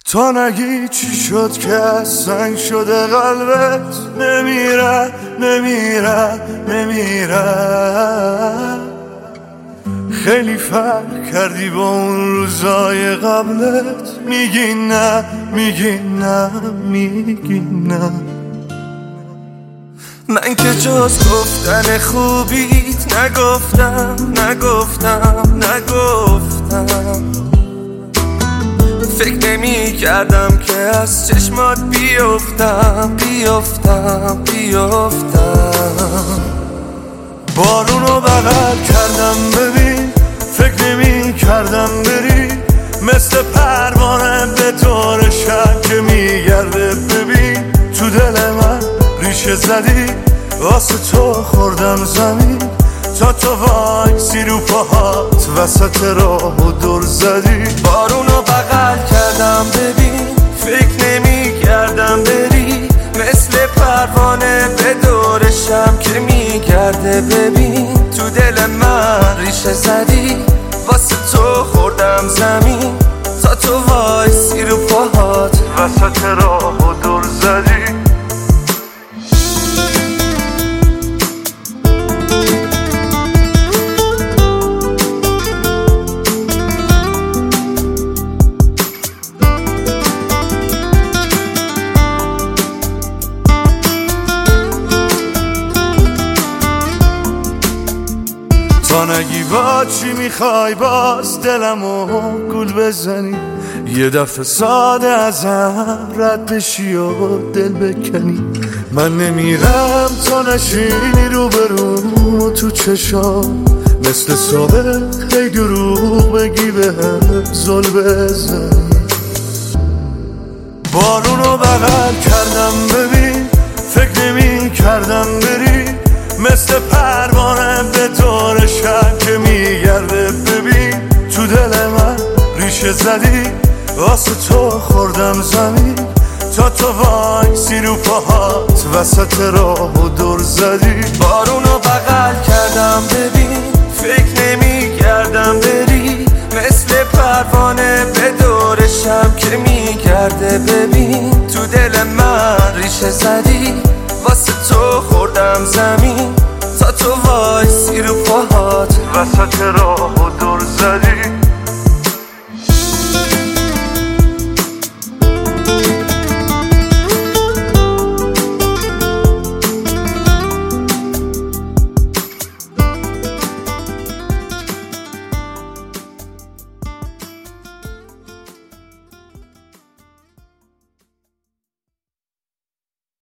تا نگی چی شد که از سنگ شده قلبت نمیره نمیره نمیره. خیلی فرق کردی با اون روزای قبلت، میگی نه میگی نه میگی نه. من که جز گفتن خوبیت نگفتم نگفتم نگفتم. فکر نمی کردم که از چشمات بیفتم بیفتم بیفتم. بارونو بغل کردم ببین، فکر نمی کردم بری، مثل پروانه به طور شب که میگرده. ببین تو دل من ریشه زدی، واسه تو خوردم زمین، تا تو وایسی رو پاهات وسط راهو دور زدی. بارونو بغل کردم ببین، فکر نمی کردم بری، مثل پروانه به دور شم که میگرده. ببین تو دل من ریشه زدی، واسه تو خوردم زمین، تا تو وایسی رو پاهات وسط راهو دور زدی. تا نگی با چی میخوای باز دلمو گول بزنی، یه دفعه ساده ازم رد بشی و دل بکنی. من نمیرم تا نشینی روبروم تو چشام، مثل صبح هی دروغ بگی بهم زل بزنی. بارونو بغل کردم ببین، فکر نمی کردم بری، مثل پروانه به طور شب که میگرده. ببین تو دل من ریشه زدی، واسه تو خوردم زمین، تا تو وایسی رو پاهات وسط راهو دور زدی. بارونو بغل کردم ببین، فکر نمی کردم بری، مثل پروانه به دور شب که میگرده. ببین تو دل من ریشه زدی، واسه تو خوردم زمین، تا تو وایسی رو پاهات وسط راهو دور زدی.